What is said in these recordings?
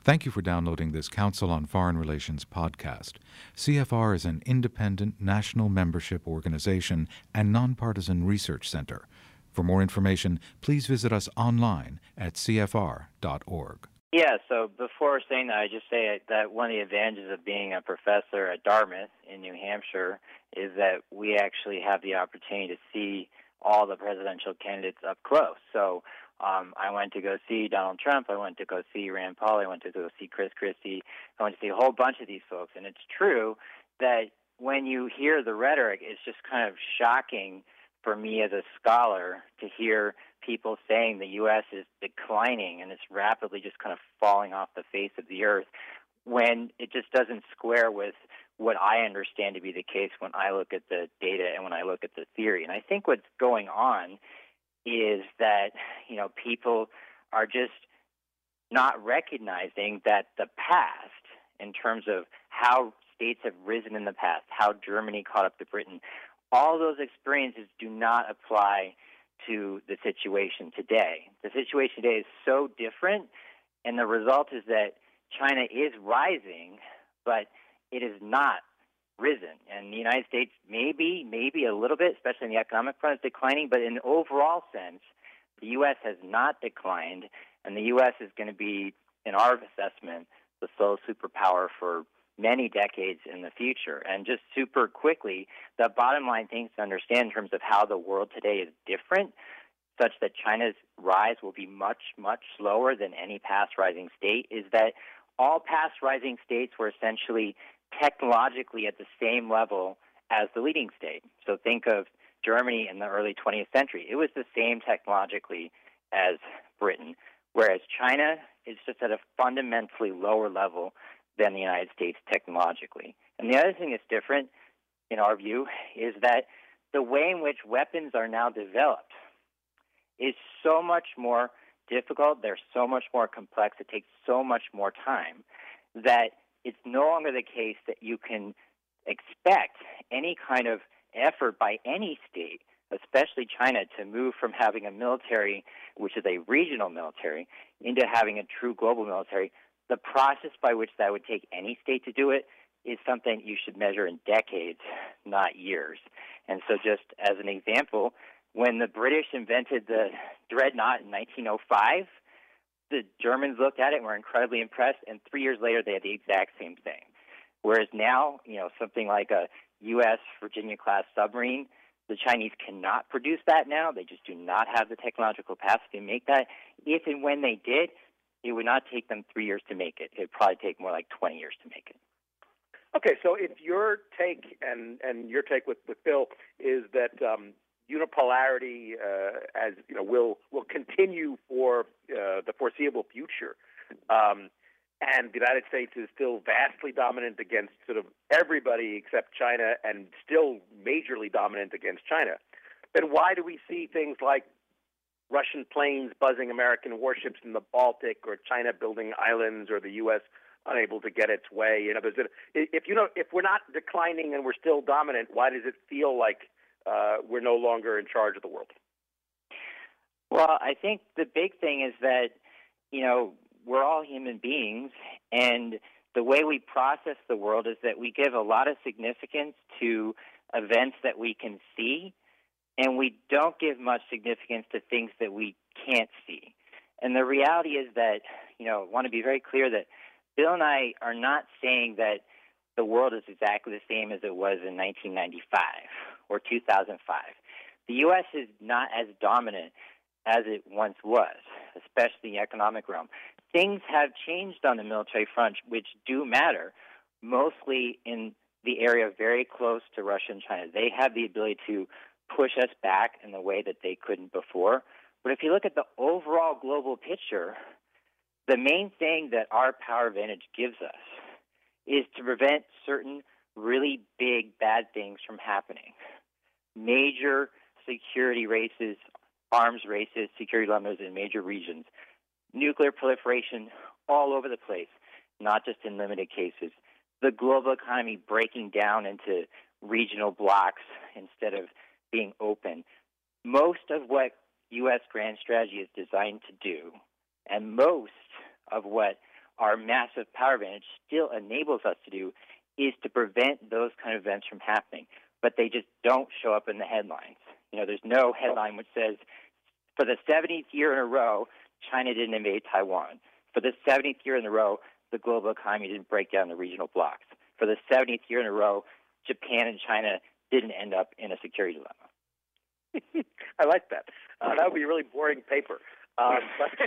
Thank you for downloading this Council on Foreign Relations podcast. CFR is an independent national membership organization and nonpartisan research center. For more information, please visit us online at cfr.org. Yeah, so before saying that, I just say that one of the advantages of being a professor at Dartmouth in New Hampshire is that we actually have the opportunity to see all the presidential candidates up close. So I went to go see Donald Trump, I went to go see Rand Paul, I went to go see Chris Christie, I went to see a whole bunch of these folks. And it's true that when you hear the rhetoric, it's just kind of shocking for me as a scholar to hear people saying the U.S. is declining and it's rapidly just kind of falling off the face of the earth when it just doesn't square with what I understand to be the case when I look at the data and when I look at the theory. And I think what's going on is that, people are just not recognizing that the past, in terms of how states have risen in the past, how Germany caught up to Britain, all those experiences do not apply to the situation today. The situation today is so different, and the result is that China is rising, but it is not risen. And the United States maybe a little bit, especially in the economic front, is declining, but in the overall sense, the U.S. has not declined, and the U.S. is going to be, in our assessment, the sole superpower for many decades in the future. And just super quickly, the bottom line things to understand in terms of how the world today is different, such that China's rise will be much, much slower than any past rising state, is that all past rising states were essentially technologically at the same level as the leading state. So think of Germany in the early 20th century. It was the same technologically as Britain, whereas China is just at a fundamentally lower level than the United States technologically. And the other thing that's different, in our view, is that the way in which weapons are now developed is so much more difficult, they're so much more complex, it takes so much more time, that it's no longer the case that you can expect any kind of effort by any state, especially China, to move from having a military, which is a regional military, into having a true global military. The process by which that would take any state to do it is something you should measure in decades, not years. And so just as an example, when the British invented the dreadnought in 1905, the Germans looked at it and were incredibly impressed, and 3 years later they had the exact same thing. Whereas now, something like a U.S. Virginia-class submarine, the Chinese cannot produce that now. They just do not have the technological capacity to make that. If and when they did, it would not take them 3 years to make it. It would probably take more like 20 years to make it. Okay, so if your take and your take with Bill is that unipolarity will continue for the foreseeable future, and the United States is still vastly dominant against sort of everybody except China and still majorly dominant against China, then why do we see things like Russian planes buzzing American warships in the Baltic, or China building islands, or the U.S. unable to get its way? If we're not declining and we're still dominant, why does it feel like we're no longer in charge of the world? Well, I think the big thing is that, we're all human beings, and the way we process the world is that we give a lot of significance to events that we can see, and we don't give much significance to things that we can't see. And the reality is that, I want to be very clear that Bill and I are not saying that the world is exactly the same as it was in 1995 or 2005. The U.S. is not as dominant as it once was, especially in the economic realm. Things have changed on the military front, which do matter, mostly in the area very close to Russia and China. They have the ability to push us back in the way that they couldn't before. But if you look at the overall global picture, the main thing that our power advantage gives us is to prevent certain really big bad things from happening. Major security races, arms races, security dilemmas in major regions, nuclear proliferation all over the place, not just in limited cases. The global economy breaking down into regional blocks instead of being open. Most of what U.S. grand strategy is designed to do, and most of what our massive power advantage still enables us to do is to prevent those kind of events from happening. But they just don't show up in the headlines. There's no headline which says, for the 70th year in a row, China didn't invade Taiwan. For the 70th year in a row, the global economy didn't break down the regional blocks. For the 70th year in a row, Japan and China didn't end up in a security dilemma. I like that. That would be a really boring paper. But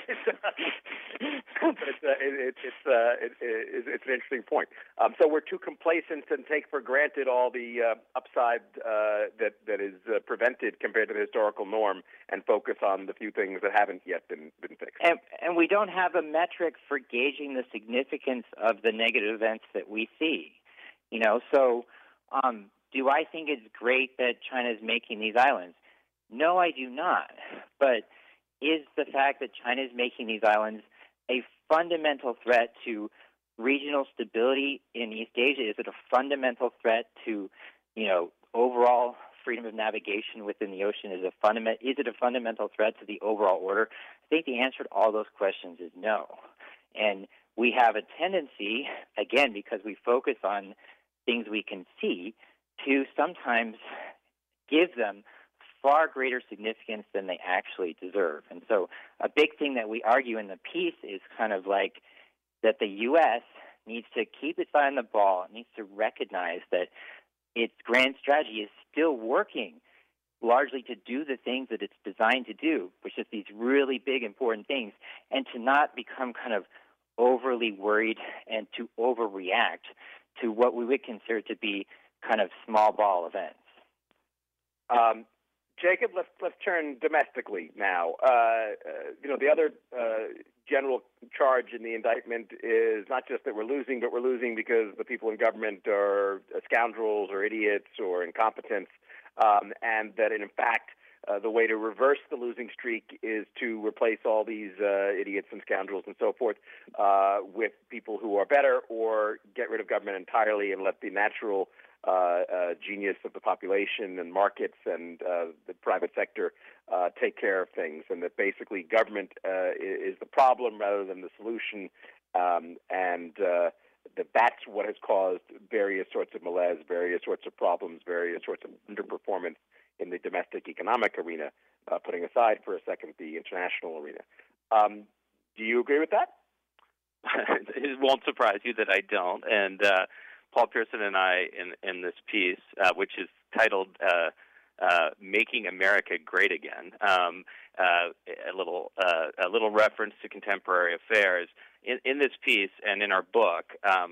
it's an interesting point. So we're too complacent and take for granted all the upside that is prevented compared to the historical norm, and focus on the few things that haven't yet been fixed. And we don't have a metric for gauging the significance of the negative events that we see. So do I think it's great that China is making these islands? No, I do not. But is the fact that China is making these islands a fundamental threat to regional stability in East Asia? Is it a fundamental threat to, overall freedom of navigation within the ocean? Is it a fundamental threat to the overall order? I think the answer to all those questions is no. And we have a tendency, again, because we focus on things we can see, to sometimes give them far greater significance than they actually deserve. And so a big thing that we argue in the piece is kind of like that the U.S. needs to keep its eye on the ball. It needs to recognize that its grand strategy is still working largely to do the things that it's designed to do, which is these really big, important things, and to not become kind of overly worried and to overreact to what we would consider to be kind of small ball events. Jacob, let's turn domestically now. The other general charge in the indictment is not just that we're losing, but we're losing because the people in government are scoundrels or idiots or incompetents, and that in fact the way to reverse the losing streak is to replace all these idiots and scoundrels and so forth with people who are better, or get rid of government entirely and let the natural genius of the population and markets and the private sector take care of things, and that basically government is the problem rather than the solution, and that's what has caused various sorts of malaise, various sorts of problems, various sorts of underperformance in the domestic economic arena, putting aside for a second the international arena. Do you agree with that? It won't surprise you that I don't. And Paul Pierson and I, in this piece, which is titled "Making America Great Again," a little reference to contemporary affairs. In this piece and in our book,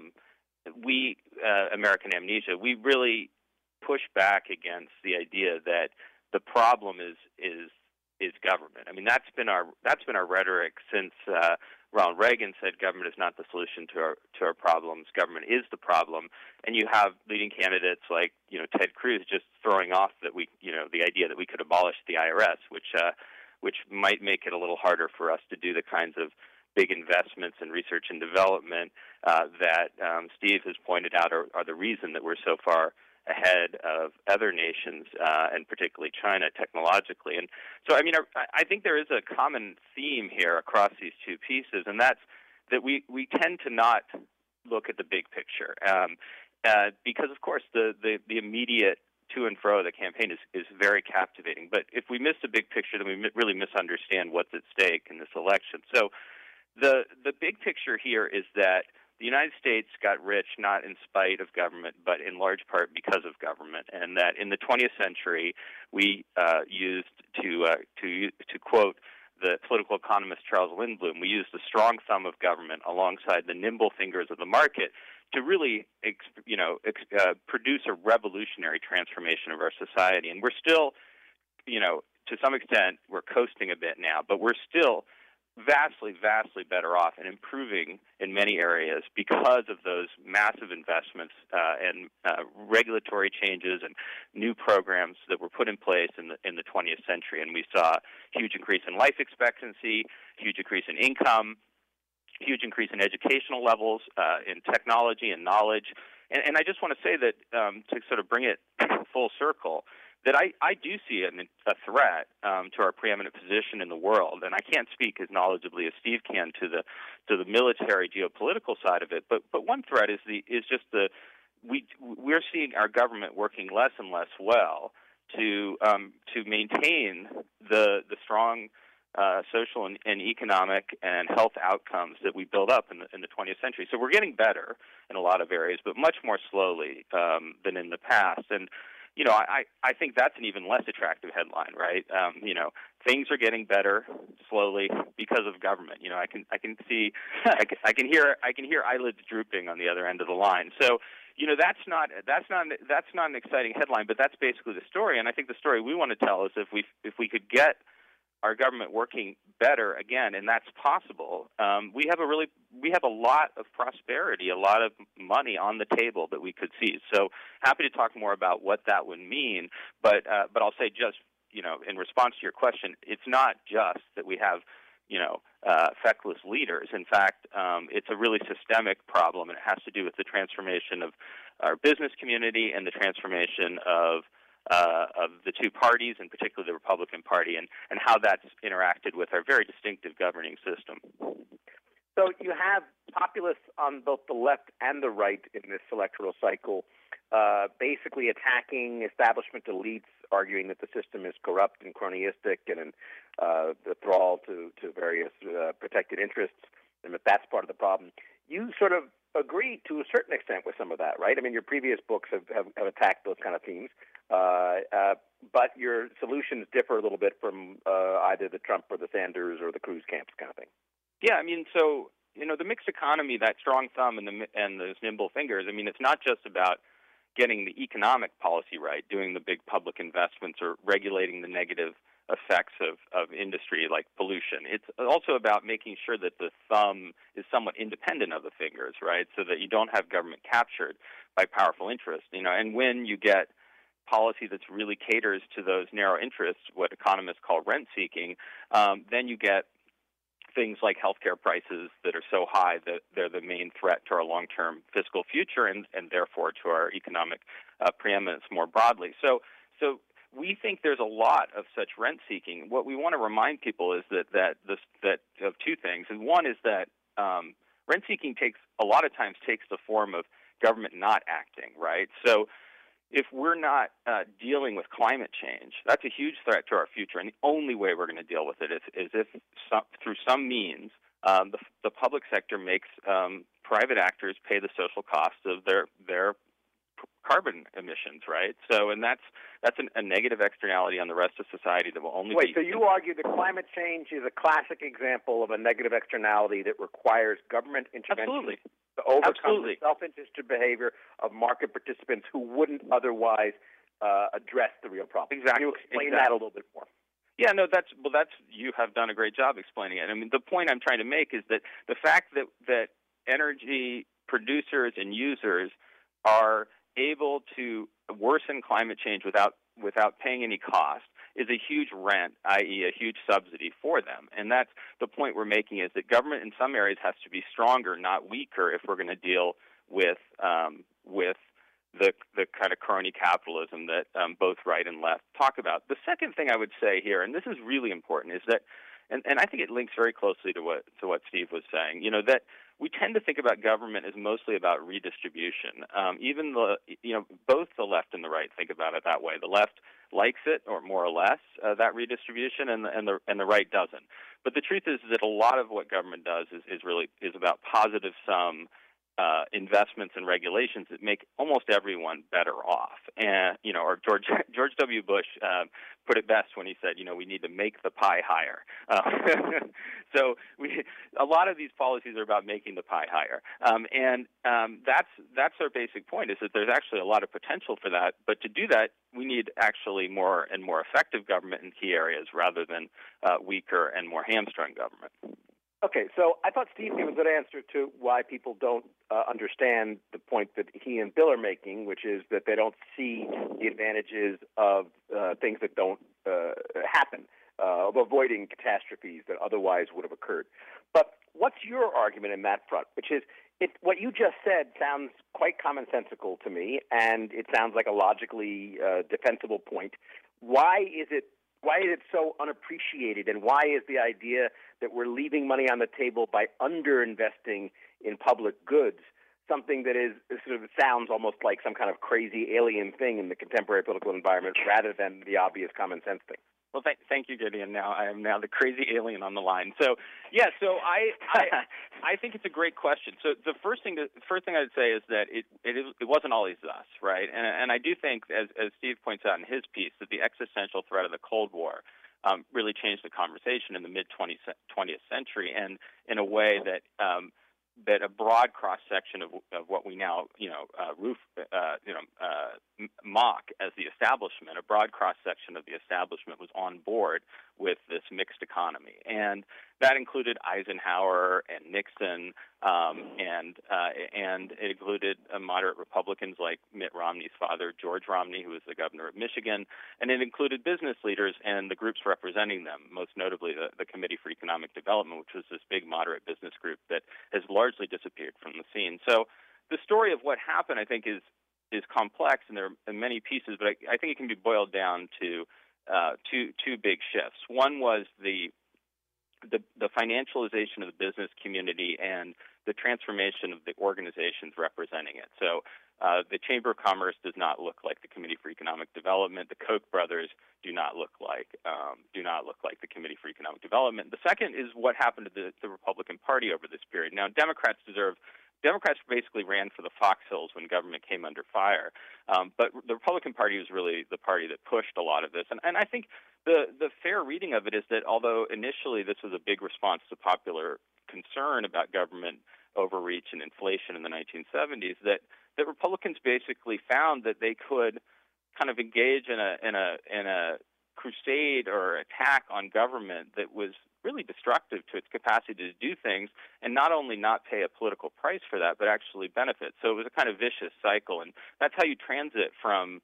we American Amnesia, we really push back against the idea that the problem is government. I mean, that's been our rhetoric since Ronald Reagan said government is not the solution to our problems. Government is the problem. And you have leading candidates like Ted Cruz just throwing off that the idea that we could abolish the IRS, which might make it a little harder for us to do the kinds of big investments in research and development that Steve has pointed out are the reason that we're so far ahead of other nations, and particularly China technologically. And so, I think there is a common theme here across these two pieces, and that's that we tend to not look at the big picture, because, of course, the immediate to and fro of the campaign is very captivating. But if we miss the big picture, then we really misunderstand what's at stake in this election. So the big picture here is that the United States got rich not in spite of government, but in large part because of government, and that in the 20th century we used to quote the political economist Charles Lindblom, we used the strong thumb of government alongside the nimble fingers of the market to really produce a revolutionary transformation of our society. And we're still, to some extent, we're coasting a bit now, but we're still vastly better off and improving in many areas because of those massive investments and regulatory changes and new programs that were put in place in the 20th century. And we saw a huge increase in life expectancy, huge increase in income, huge increase in educational levels, in technology and knowledge. And I just want to say that to sort of bring it full circle, that I do see a threat to our preeminent position in the world, and I can't speak as knowledgeably as Steve can to the military geopolitical side of it. But one threat is we're seeing our government working less and less well to maintain the strong social and economic and health outcomes that we built up in the 20th century. So we're getting better in a lot of areas, but much more slowly than in the past. And I think that's an even less attractive headline, right? Things are getting better slowly because of government. I can see, I can hear eyelids drooping on the other end of the line. So, that's not an exciting headline, but that's basically the story. And I think the story we want to tell is if we could get our government working better again, and that's possible. We have a lot of prosperity, a lot of money on the table that we could seize. So happy to talk more about what that would mean. But I'll say just in response to your question, it's not just that we have feckless leaders. In fact, it's a really systemic problem, and it has to do with the transformation of our business community and the transformation of the two parties, and particularly the Republican Party, and how that's interacted with our very distinctive governing system. So you have populists on both the left and the right in this electoral cycle, basically attacking establishment elites, arguing that the system is corrupt and cronyistic and the thrall to various protected interests, and that that's part of the problem. You sort of agree to a certain extent with some of that, right? I mean, your previous books have attacked those kind of themes, but your solutions differ a little bit from either the Trump or the Sanders or the Cruz camps kind of thing. Yeah, I mean, so the mixed economy, that strong thumb and those nimble fingers. I mean, it's not just about getting the economic policy right, doing the big public investments or regulating the negative effects of industry like pollution. It's also about making sure that the thumb is somewhat independent of the fingers, right, so that you don't have government captured by powerful interests. And when you get policy that's really caters to those narrow interests, what economists call rent-seeking, then you get things like healthcare prices that are so high that they're the main threat to our long-term fiscal future and therefore to our economic preeminence more broadly. So we think there's a lot of such rent-seeking. What we want to remind people is that of two things. And one is that rent-seeking a lot of times takes the form of government not acting, right? So if we're not dealing with climate change, that's a huge threat to our future. And the only way we're going to deal with it is if through some means the public sector makes private actors pay the social cost of their carbon emissions, right? So, and that's a negative externality on the rest of society that will only Wait, so you argue that climate change is a classic example of a negative externality that requires government intervention Absolutely. to overcome Absolutely. the self-interested behavior of market participants who wouldn't otherwise address the real problem. Exactly. Can you explain that a little bit more? Yeah, no, that's you have done a great job explaining it. I mean, the point I'm trying to make is that the fact that energy producers and users are able to worsen climate change without paying any cost is a huge rent, i.e. a huge subsidy for them. And that's the point we're making, is that government in some areas has to be stronger, not weaker, if we're going to deal with the kind of crony capitalism that both right and left talk about. The second thing I would say here, and this is really important, is that, and I think it links very closely to what Steve was saying, that we tend to think about government as mostly about redistribution. Even both the left and the right think about it that way. The left likes it, or more or less, that redistribution, and the right doesn't. But the truth is that a lot of what government does is about positive sum investments and regulations that make almost everyone better off. And or George W. Bush put it best when he said, we need to make the pie higher. So a lot of these policies are about making the pie higher, and that's our basic point, is that there's actually a lot of potential for that. But to do that, we need actually more and more effective government in key areas rather than weaker and more hamstrung government. Okay, so I thought Steve gave a good answer to why people don't understand the point that he and Bill are making, which is that they don't see the advantages of things that don't happen, of avoiding catastrophes that otherwise would have occurred. But what's your argument in that front? Which is, what you just said sounds quite commonsensical to me, and it sounds like a logically defensible point. Why is it so unappreciated, and why is the idea that we're leaving money on the table by underinvesting in public goods something that sort of sounds almost like some kind of crazy alien thing in the contemporary political environment rather than the obvious common sense thing? Well, thank you, Gideon. I am now the crazy alien on the line. So I think it's a great question. So the first thing I'd say is that it wasn't always thus, right? And I do think, as Steve points out in his piece, that the existential threat of the Cold War really changed the conversation in the mid-20th century, and in a way that a broad cross-section of what we now, mock as the establishment, a broad cross-section of the establishment was on board with this mixed economy. And that included Eisenhower and Nixon, and it included moderate Republicans like Mitt Romney's father, George Romney, who was the governor of Michigan, and it included business leaders and the groups representing them, most notably the Committee for Economic Development, which was this big moderate business group that has largely disappeared from the scene. So the story of what happened, I think, is complex, and there are many pieces, but I think it can be boiled down to two big shifts. One was the financialization of the business community and the transformation of the organizations representing it. So the Chamber of Commerce does not look like the Committee for Economic Development. The Koch brothers do not look like the Committee for Economic Development. The second is what happened to the Republican Party over this period. Now, Democrats basically ran for the foxhills when government came under fire, but the Republican Party was really the party that pushed a lot of this. And I think the fair reading of it is that although initially this was a big response to popular concern about government overreach and inflation in the 1970s, that Republicans basically found that they could kind of engage in a crusade or attack on government that was really destructive to its capacity to do things, and not only not pay a political price for that, but actually benefit. So it was a kind of vicious cycle, and that's how you transit from,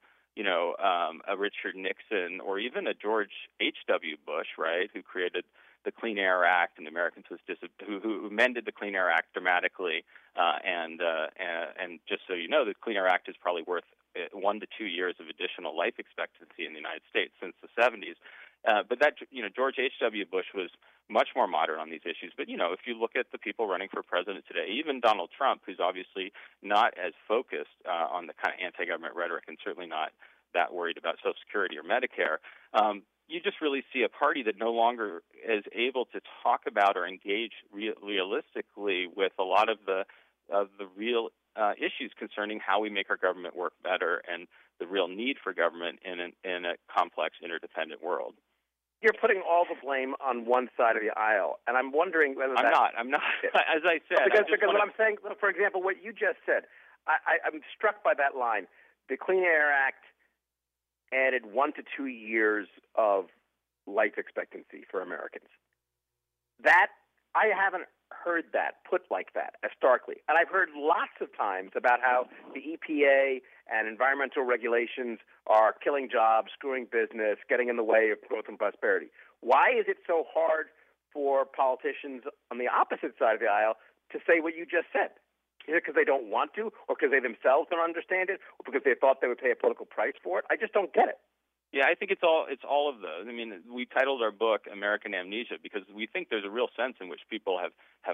a Richard Nixon or even a George H.W. Bush, right, who created the Clean Air Act, and Americans who amended the Clean Air Act dramatically, and just so you know, the Clean Air Act is probably worth 1 to 2 years of additional life expectancy in the United States since the 70s. But that, George H.W. Bush was much more moderate on these issues. But, if you look at the people running for president today, even Donald Trump, who's obviously not as focused on the kind of anti-government rhetoric and certainly not that worried about Social Security or Medicare, you just really see a party that no longer is able to talk about or engage realistically with a lot of the real issues concerning how we make our government work better and the real need for government in a complex, interdependent world. You're putting all the blame on one side of the aisle, and I'm wondering whether I'm not. As I said, because what I'm saying, for example, what you just said, I'm struck by that line. The Clean Air Act added 1 to 2 years of life expectancy for Americans. That I haven't heard that put like that starkly, and I've heard lots of times about how the EPA and environmental regulations are killing jobs, screwing business, getting in the way of growth and prosperity. Why is it so hard for politicians on the opposite side of the aisle to say what you just said? Is it because they don't want to, or because they themselves don't understand it, or because they thought they would pay a political price for it? I just don't get it. Yeah, I think it's all of those. I mean, we titled our book "American Amnesia" because we think there's a real sense in which people have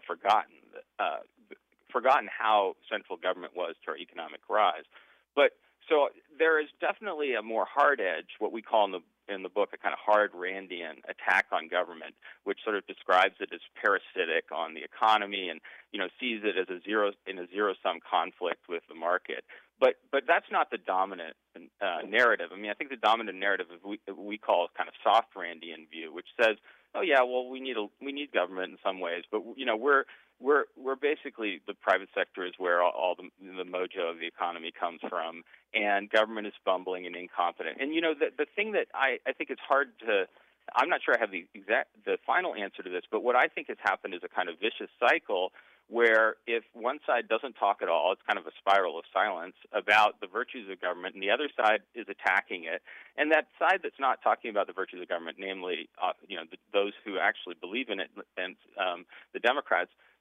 forgotten how central government was to our economic rise. But so there is definitely a more hard edge, what we call in the book a kind of hard Randian attack on government, which sort of describes it as parasitic on the economy and sees it as a zero-sum conflict with the market. But that's not the dominant narrative. I mean, I think the dominant narrative is we call kind of soft Randian view, which says, oh yeah, well we need government in some ways, but we're basically the private sector is where all the mojo of the economy comes from, and government is bumbling and incompetent. And the thing that I think it's hard to, I'm not sure I have the final answer to this, but what I think has happened is a kind of vicious cycle where if one side doesn't talk at all, it's kind of a spiral of silence about the virtues of government, and the other side is attacking it. And that side that's not talking about the virtues of government, namely, those who actually believe in it, and the Democrats,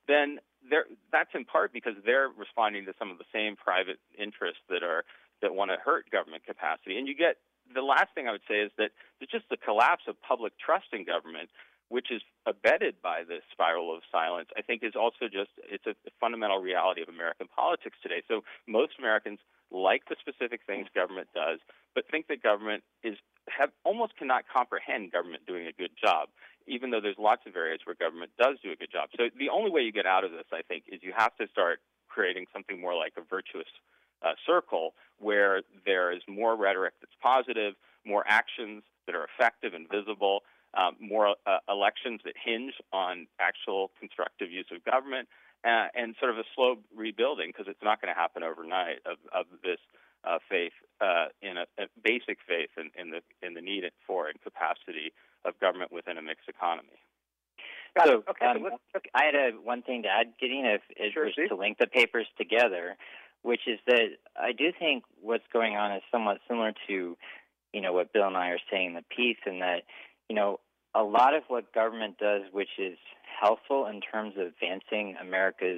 then that's in part because they're responding to some of the same private interests that want to hurt government capacity. And you get the last thing I would say is that it's just the collapse of public trust in government, which is abetted by this spiral of silence, I think is also it's a fundamental reality of American politics today. So most Americans like the specific things government does, but think that government almost cannot comprehend government doing a good job, even though there's lots of areas where government does do a good job. So the only way you get out of this, I think, is you have to start creating something more like a virtuous circle where there is more rhetoric that's positive, more actions that are effective and visible, more elections that hinge on actual constructive use of government, and sort of a slow rebuilding, because it's not going to happen overnight, of this faith in a basic faith in the need for and capacity of government within a mixed economy. So I had one thing to add, Gideon, if it was to link the papers together, which is that I do think what's going on is somewhat similar to, what Bill and I are saying in the piece, and that, a lot of what government does, which is helpful in terms of advancing America's,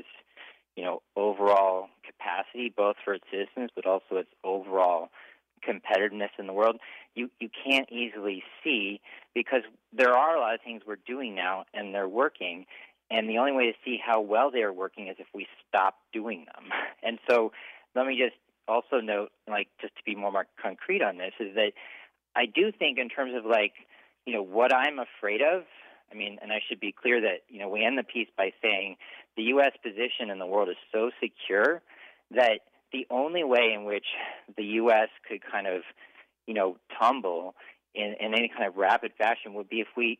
overall capacity, both for its citizens, but also its overall competitiveness in the world, you can't easily see, because there are a lot of things we're doing now and they're working, and the only way to see how well they are working is if we stop doing them. And so let me just also note, just to be more concrete on this, is that I do think in terms of what I'm afraid of, and I should be clear that, we end the piece by saying the U.S. position in the world is so secure that the only way in which the U.S. could kind of, tumble in any kind of rapid fashion would be if we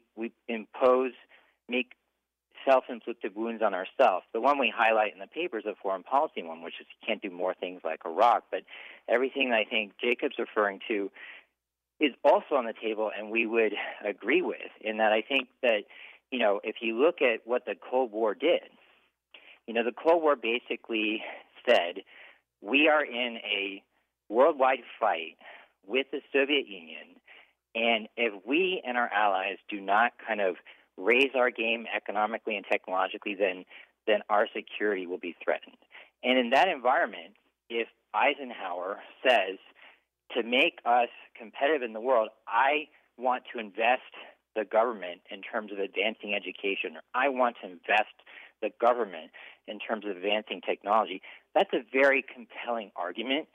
make self-inflicted wounds on ourselves. The one we highlight in the paper is a foreign policy one, which is you can't do more things like Iraq, but everything that I think Jacob's referring to is also on the table, and we would agree with, in that I think that, if you look at what the Cold War did, the Cold War basically said we are in a worldwide fight with the Soviet Union, and if we and our allies do not kind of raise our game economically and technologically, then our security will be threatened. And in that environment, if Eisenhower says, to make us competitive in the world, I want to invest the government in terms of advancing education, or I want to invest the government in terms of advancing technology, that's a very compelling argument.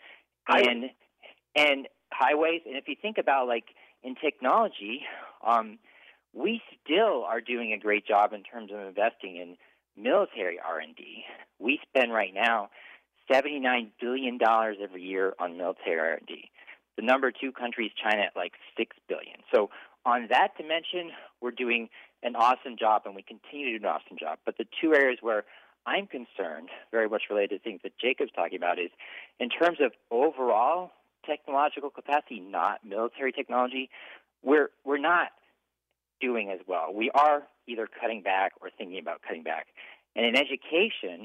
And highways, and if you think about, in technology, we still are doing a great job in terms of investing in military R&D. We spend right now $79 billion every year on military R&D. The number 2 country is China at $6 billion. So on that dimension, we're doing an awesome job, and we continue to do an awesome job. But the two areas where I'm concerned, very much related to things that Jacob's talking about, is in terms of overall technological capacity, not military technology, we're not doing as well. We are either cutting back or thinking about cutting back. And in education,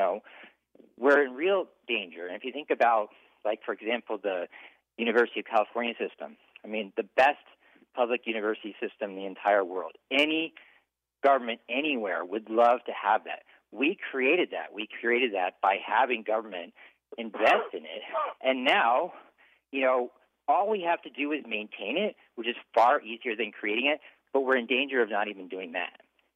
we're in real danger. And if you think about, for example, the University of California system, the best public university system in the entire world. Any government anywhere would love to have that. We created that. We created that by having government invest in it. And now, all we have to do is maintain it, which is far easier than creating it, but we're in danger of not even doing that.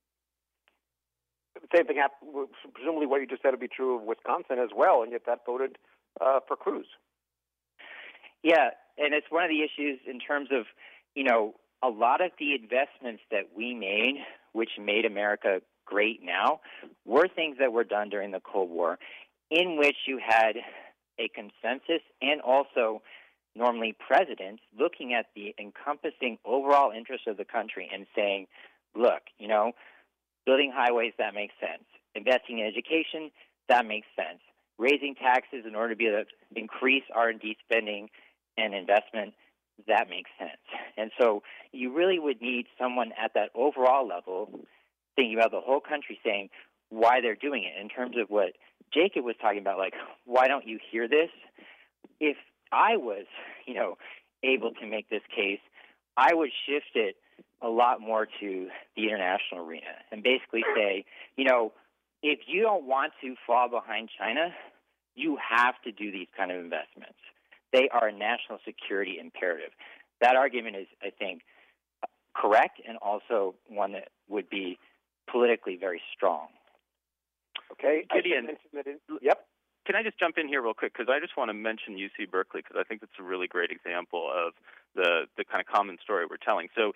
The same thing happened, presumably what you just said would be true of Wisconsin as well, and yet that voted for Cruz. Yeah, and it's one of the issues in terms of, a lot of the investments that we made, which made America great now, were things that were done during the Cold War, in which you had a consensus and also normally presidents looking at the encompassing overall interest of the country and saying, look, building highways, that makes sense. Investing in education, that makes sense. Raising taxes in order to be able to increase R&D spending and investment, that makes sense. And so you really would need someone at that overall level thinking about the whole country saying why they're doing it in terms of what Jacob was talking about, why don't you hear this? If I was, able to make this case, I would shift it a lot more to the international arena and basically say, if you don't want to fall behind China, you have to do these kind of investments. They are a national security imperative. That argument is, I think, correct, and also one that would be politically very strong. Okay, Gideon. Yep. Can I just jump in here real quick? Because I just want to mention UC Berkeley, because I think it's a really great example of the kind of common story we're telling. So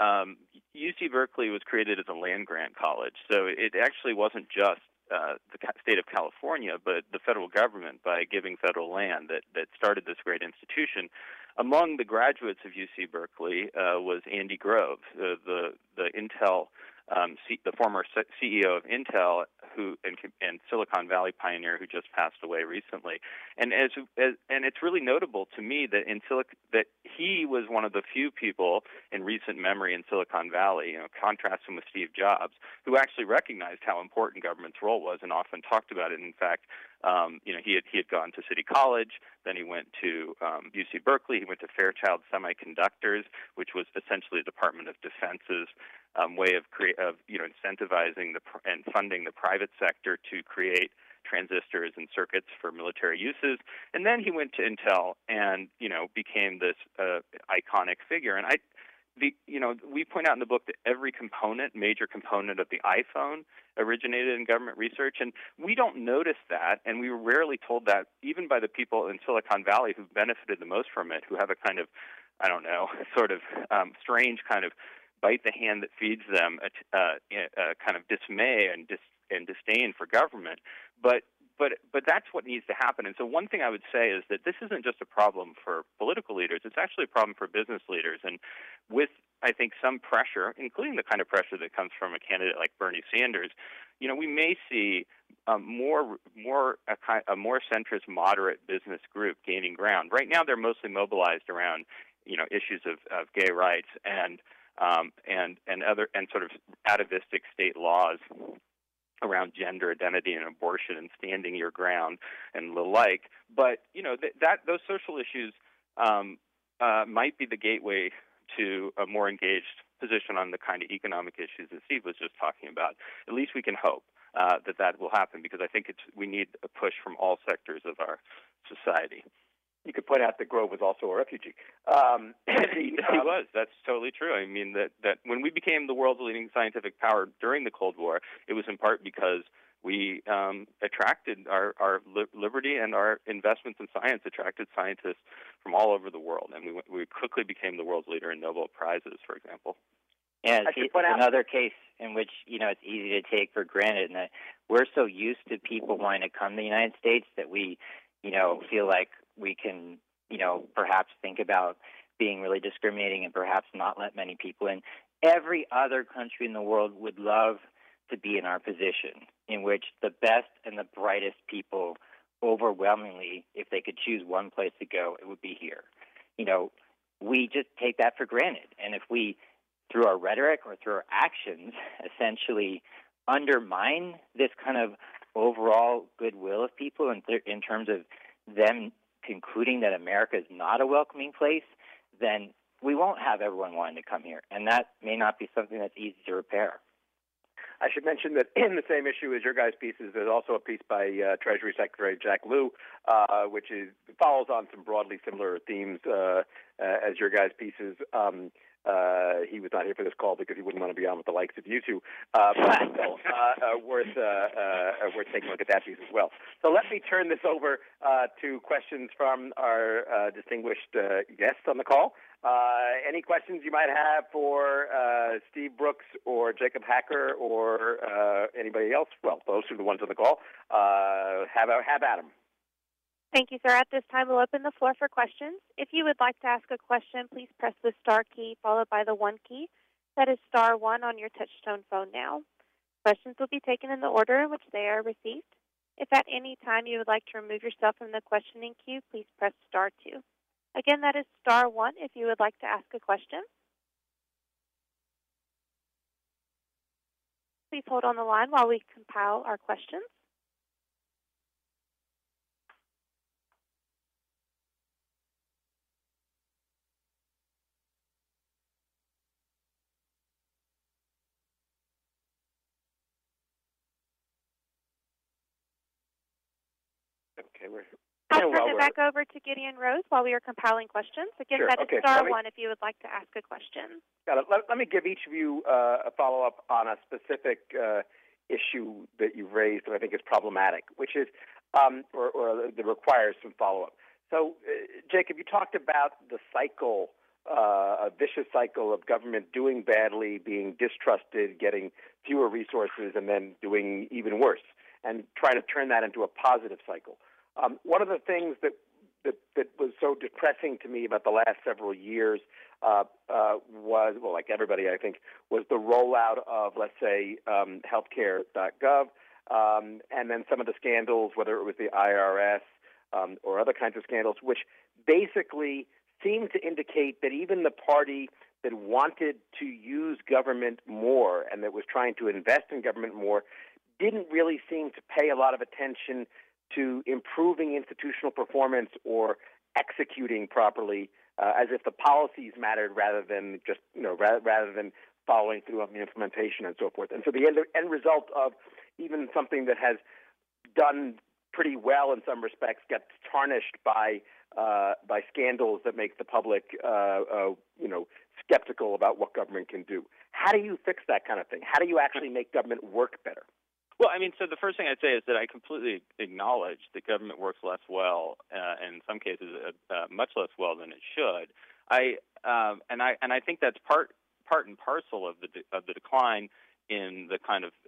UC Berkeley was created as a land-grant college. So it actually wasn't just the state of California, but the federal government, by giving federal land, that started this great institution. Among the graduates of UC Berkeley was Andy Grove, the Intel, the former CEO of Intel, and Silicon Valley pioneer who just passed away recently. And it's really notable to me that that he was one of the few people in recent memory in Silicon Valley, contrast him with Steve Jobs, who actually recognized how important government's role was and often talked about it. In fact, he had gone to City College, then he went to UC Berkeley, he went to Fairchild Semiconductors, which was essentially the Department of Defense's way of incentivizing and funding the private sector to create transistors and circuits for military uses. And then he went to Intel and became this iconic figure. And we point out in the book that every major component of the iPhone originated in government research, and we don't notice that, and we were rarely told that even by the people in Silicon Valley who benefited the most from it, who have a kind of, sort of strange kind of bite the hand that feeds them, kind of dismay and disdain for government. But that's what needs to happen. And so one thing I would say is that this isn't just a problem for political leaders. It's actually a problem for business leaders. And with, I think, some pressure, including the kind of pressure that comes from a candidate like Bernie Sanders, we may see a more centrist, moderate business group gaining ground. Right now, they're mostly mobilized around, issues of gay rights and other and sort of atavistic state laws around gender identity and abortion and standing your ground and the like. But those social issues might be the gateway to a more engaged position on the kind of economic issues that Steve was just talking about. At least we can hope that will happen, because I think we need a push from all sectors of our society. You could point out that Grove was also a refugee. He was. That's totally true. I mean, that when we became the world's leading scientific power during the Cold War, it was in part because we attracted our liberty, and our investments in science attracted scientists from all over the world, and we quickly became the world's leader in Nobel Prizes, for example. Yeah, it's another case in which, it's easy to take for granted, and that we're so used to people wanting to come to the United States that we, feel like we can, perhaps think about being really discriminating and perhaps not let many people in. Every other country in the world would love to be in our position, in which the best and the brightest people, overwhelmingly, if they could choose one place to go, it would be here. We just take that for granted. And if we, through our rhetoric or through our actions, essentially undermine this kind of overall goodwill of people in terms of them concluding that America is not a welcoming place, then we won't have everyone wanting to come here. And that may not be something that's easy to repair. I should mention that in the same issue as your guys' pieces, there's also a piece by Treasury Secretary Jack Lew, which follows on some broadly similar themes as your guys' pieces. He was not here for this call because he wouldn't want to be on with the likes of you two, but still worth taking a look at that piece as well. So let me turn this over to questions from our distinguished guests on the call. Any questions you might have for Steve Brooks or Jacob Hacker or anybody else? Well, those are the ones on the call. Have at them. Thank you, sir. At this time, we'll open the floor for questions. If you would like to ask a question, please press the star key followed by the 1 key. That is star 1 on your touch-tone phone now. Questions will be taken in the order in which they are received. If at any time you would like to remove yourself from the questioning queue, please press star 2. Again, that is star 1 if you would like to ask a question. Please hold on the line while we compile our questions. Okay, I'll turn it back over to Gideon Rose while we are compiling questions. Again, sure. that is star one if you would like to ask a question. Got it. Let me give each of you a follow-up on a specific issue that you've raised that I think is problematic, which is, or that requires some follow-up. So, Jacob, you talked about the cycle, a vicious cycle of government doing badly, being distrusted, getting fewer resources, and then doing even worse, and trying to turn that into a positive cycle. One of the things that was so depressing to me about the last several years was, well, like everybody, I think, was the rollout of, let's say, healthcare.gov, and then some of the scandals, whether it was the IRS or other kinds of scandals, which basically seemed to indicate that even the party that wanted to use government more and that was trying to invest in government more didn't really seem to pay a lot of attention to improving institutional performance or executing properly, as if the policies mattered rather than just, rather than following through on the implementation and so forth. And so the end result of even something that has done pretty well in some respects gets tarnished by scandals that make the public, skeptical about what government can do. How do you fix that kind of thing? How do you actually make government work better? Well, I mean, so the first thing I'd say is that I completely acknowledge that government works less well, and in some cases, much less well than it should. I think that's part and parcel of the decline in the kind of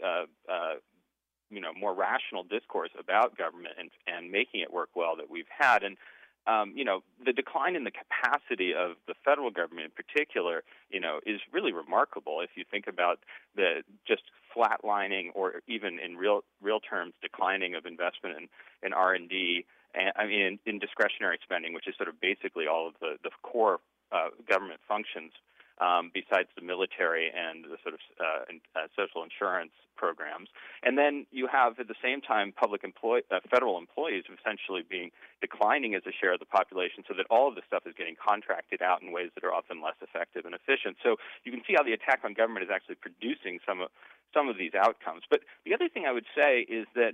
more rational discourse about government and making it work well that we've had. And the decline in the capacity of the federal government in particular, is really remarkable if you think about the just flatlining or even in real terms declining of investment in R&D, and in discretionary spending, which is sort of basically all of the core government functions, besides the military and the sort of social insurance programs. And then you have, at the same time, federal employees essentially declining as a share of the population, so that all of this stuff is getting contracted out in ways that are often less effective and efficient. So you can see how the attack on government is actually producing some of these outcomes. But the other thing I would say is that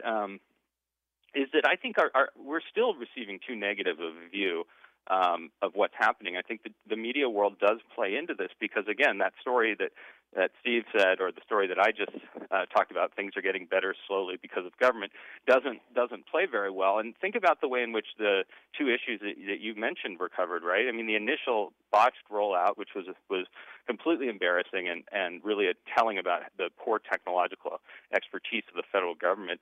I think we're still receiving too negative of a view of what's happening. I think the media world does play into this because, again, that story that Steve said, or the story that I just talked about, things are getting better slowly because of government, doesn't play very well. And think about the way in which the two issues that you mentioned were covered, right? I mean, the initial botched rollout, which was completely embarrassing and really telling about the poor technological expertise of the federal government,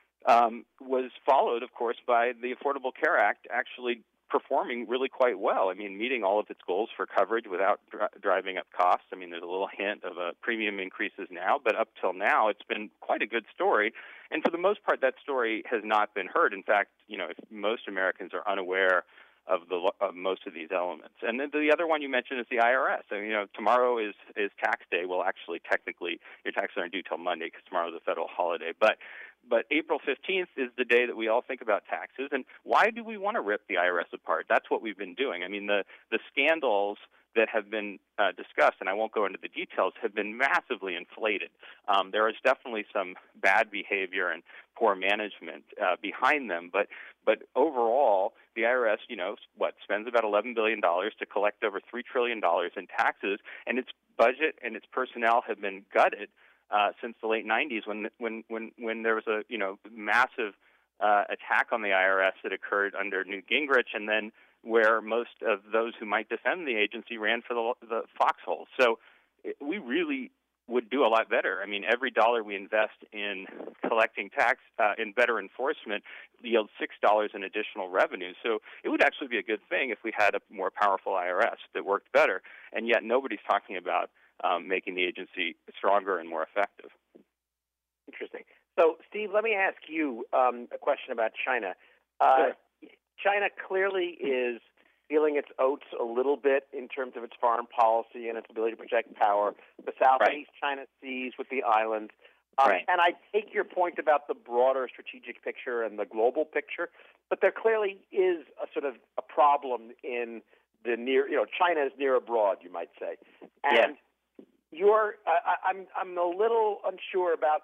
was followed, of course, by the Affordable Care Act actually performing really quite well. I mean, meeting all of its goals for coverage without driving up costs. I mean, there's a little hint of premium increases now, but up till now, it's been quite a good story. And for the most part, that story has not been heard. In fact, if most Americans are unaware of most of these elements. And then the other one you mentioned is the IRS. I mean, tomorrow is tax day. Well, actually, technically, your taxes aren't due till Monday because tomorrow is a federal holiday. But April 15th is the day that we all think about taxes. And why do we want to rip the IRS apart? That's what we've been doing. I mean, the scandals that have been discussed, and I won't go into the details, have been massively inflated. There is definitely some bad behavior and poor management behind them, but overall, the IRS, spends about $11 billion to collect over $3 trillion in taxes, and its budget and its personnel have been gutted since the late 90s when there was a massive attack on the IRS that occurred under Newt Gingrich, and then where most of those who might defend the agency ran for the foxholes. So we really would do a lot better. I mean, every dollar we invest in collecting tax, in better enforcement, yields $6 in additional revenue. So it would actually be a good thing if we had a more powerful IRS that worked better. And yet nobody's talking about making the agency stronger and more effective. Interesting. So, Steve, let me ask you a question about China. Sure. China clearly is feeling its oats a little bit in terms of its foreign policy and its ability to project power. The Southeast China Seas with the islands. And I take your point about the broader strategic picture and the global picture, but there clearly is a sort of a problem in the China is near abroad, you might say. And I'm a little unsure about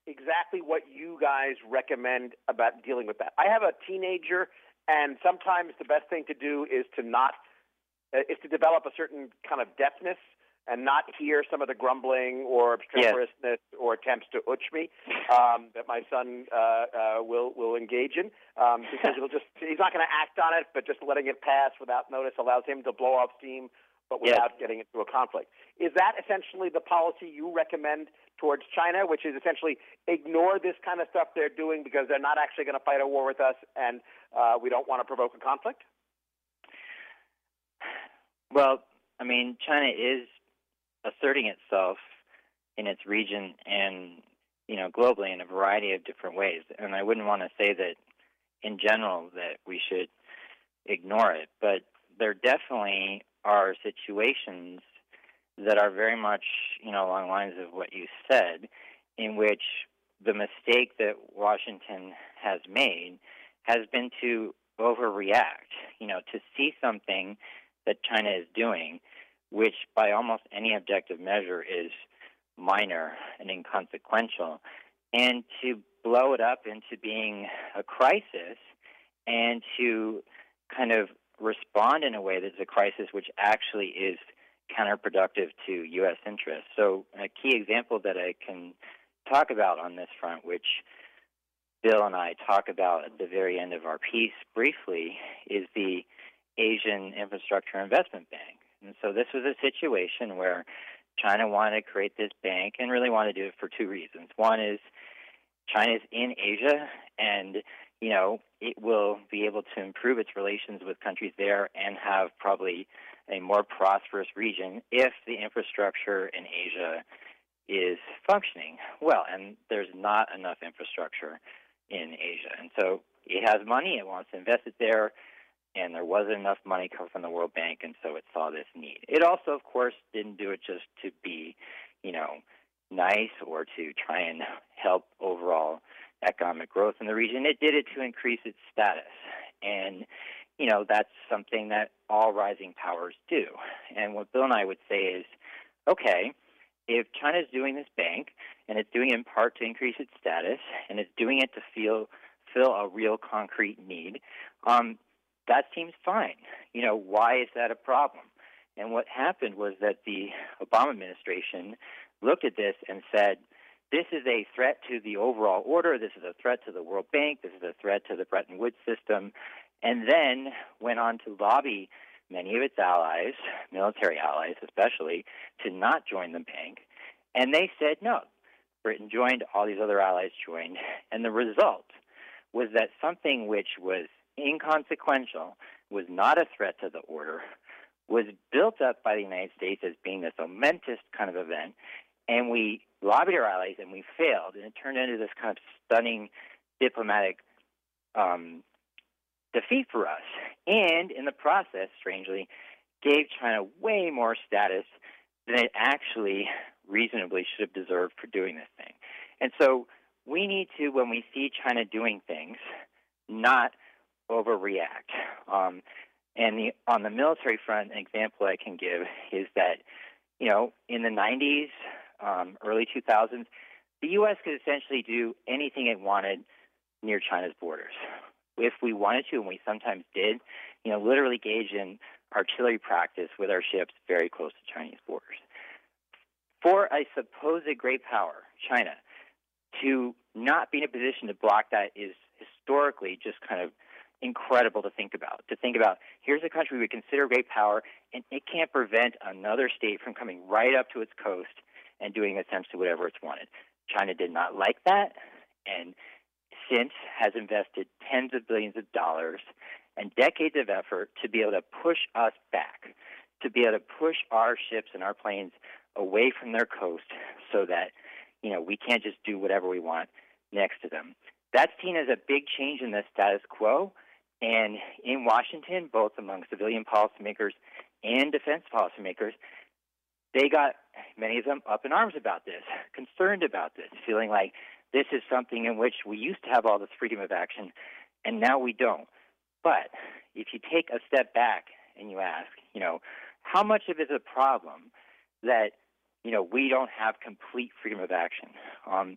exactly what you guys recommend about dealing with that. I have a teenager, and sometimes the best thing to do is to develop a certain kind of deafness and not hear some of the grumbling or obstreperousness or attempts to ouch me that my son will engage in, because he's not going to act on it, but just letting it pass without notice allows him to blow off steam, but without getting into a conflict. Is that essentially the policy you recommend towards China, which is essentially ignore this kind of stuff they're doing because they're not actually going to fight a war with us, and we don't want to provoke a conflict? Well, I mean, China is asserting itself in its region and, globally in a variety of different ways. And I wouldn't want to say that in general that we should ignore it, but there definitely are situations that are very much, along the lines of what you said, in which the mistake that Washington has made has been to overreact, to see something that China is doing, which by almost any objective measure is minor and inconsequential, and to blow it up into being a crisis and to kind of respond in a way that's a crisis which actually is counterproductive to U.S. interests. So a key example that I can talk about on this front, which Bill and I talk about at the very end of our piece briefly, is the Asian Infrastructure Investment Bank. And so this was a situation where China wanted to create this bank and really wanted to do it for two reasons. One is China's in Asia, and, it will be able to improve its relations with countries there and have probably a more prosperous region if the infrastructure in Asia is functioning well. And there's not enough infrastructure in Asia. And so it has money, it wants to invest it there, and there wasn't enough money coming from the World Bank, and so it saw this need. It also, of course, didn't do it just to be, nice or to try and help overall economic growth in the region. It did it to increase its status. And, that's something that all rising powers do. And what Bill and I would say is, okay, if China's doing this bank, and it's doing it in part to increase its status, and it's doing it to fill a real concrete need, that seems fine. Why is that a problem? And what happened was that the Obama administration looked at this and said, this is a threat to the overall order, this is a threat to the World Bank, this is a threat to the Bretton Woods system, and then went on to lobby many of its allies, military allies especially, to not join the bank. And they said no. Britain joined, all these other allies joined, and the result was that something which was inconsequential, was not a threat to the order, was built up by the United States as being this momentous kind of event, and we lobbied our allies and we failed, and it turned into this kind of stunning diplomatic defeat for us, and in the process, strangely, gave China way more status than it actually reasonably should have deserved for doing this thing. And so we need to, when we see China doing things, not overreact. On the military front, an example I can give is that, in the 90s, early 2000s, the U.S. could essentially do anything it wanted near China's borders. If we wanted to, and we sometimes did, literally engage in artillery practice with our ships very close to Chinese borders. For a supposed great power, China, to not be in a position to block that is historically just kind of incredible to think about. To think about, here's a country we consider a great power, and it can't prevent another state from coming right up to its coast and doing essentially whatever it's wanted. China did not like that, and since has invested tens of billions of dollars and decades of effort to be able to push us back, to be able to push our ships and our planes away from their coast so that, we can't just do whatever we want next to them. That's seen as a big change in the status quo, and in Washington, both among civilian policymakers and defense policymakers, they got, many of them, up in arms about this, concerned about this, feeling like this is something in which we used to have all this freedom of action, and now we don't. But if you take a step back and you ask, how much of it is a problem that, we don't have complete freedom of action?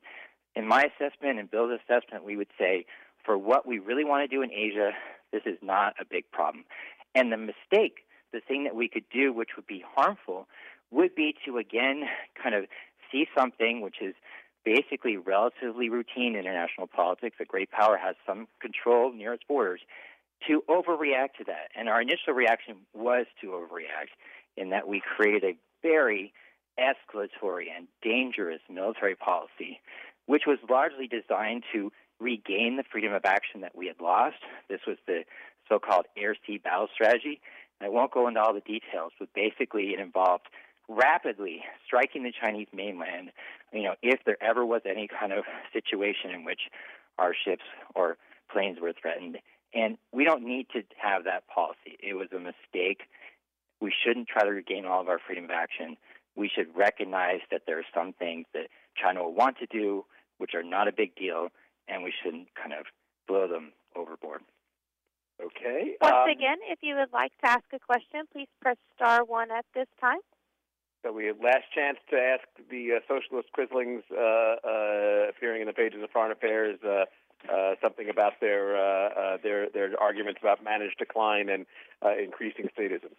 in my assessment and Bill's assessment, we would say for what we really want to do in Asia, this is not a big problem. And the mistake, the thing that we could do which would be harmful, would be to, again, kind of see something which is basically relatively routine in international politics. A great power has some control near its borders, to overreact to that. And our initial reaction was to overreact in that we created a very escalatory and dangerous military policy, which was largely designed to regain the freedom of action that we had lost. This was the so-called air-sea battle strategy. I won't go into all the details, but basically it involved rapidly striking the Chinese mainland, if there ever was any kind of situation in which our ships or planes were threatened. And we don't need to have that policy. It was a mistake. We shouldn't try to regain all of our freedom of action. We should recognize that there are some things that China will want to do which are not a big deal, and we shouldn't kind of blow them overboard. Okay. Once again, if you would like to ask a question, please press star 1 at this time. So we have last chance to ask the socialist quislings appearing in the pages of Foreign Affairs something about their arguments about managed decline and increasing statism.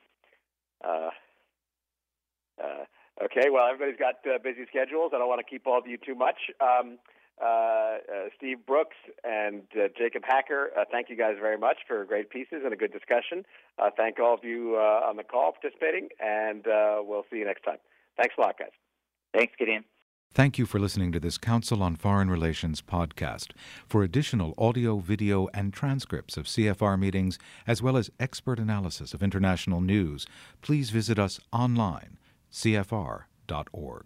Okay, well, everybody's got busy schedules. I don't want to keep all of you too much. Steve Brooks and Jacob Hacker, thank you guys very much for great pieces and a good discussion. Thank all of you on the call participating, and we'll see you next time. Thanks a lot, guys. Thanks, Gideon. Thank you for listening to this Council on Foreign Relations podcast. For additional audio, video, and transcripts of CFR meetings, as well as expert analysis of international news, please visit us online, cfr.org.